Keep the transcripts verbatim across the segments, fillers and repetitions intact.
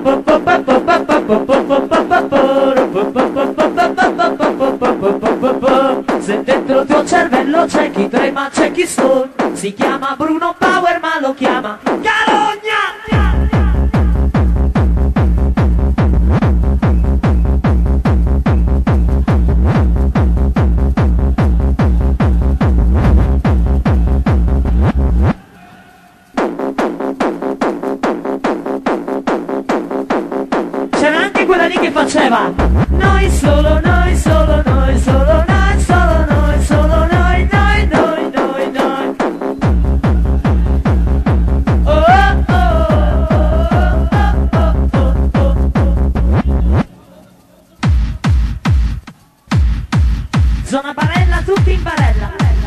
Se dentro il tuo cervello c'è chi trema, c'è chi stone. Si chiama Bruno Power ma lo chiama Carogna. C'era anche quella lì che faceva noi solo, noi solo, noi solo, noi solo, noi solo, noi, noi, noi, noi, noi. Oh, oh, oh, oh, oh, oh, oh. Zona barella, tutti in barella.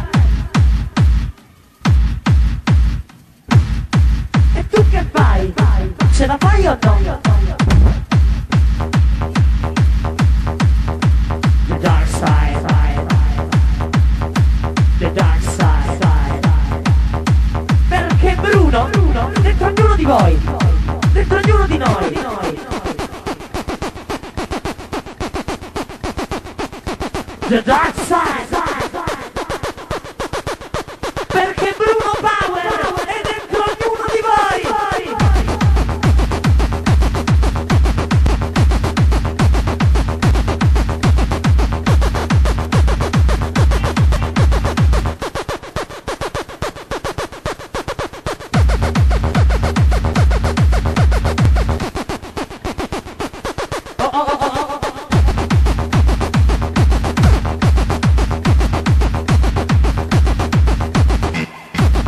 E tu che fai? Ce la fai o no? The dark side, the dark side. Perché Bruno, Bruno, dentro ognuno di voi, dentro ognuno di noi, the dark side. Perché Bruno Power è dentro ognuno di voi.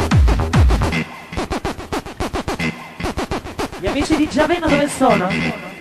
Gli amici di Giaveno dove sono?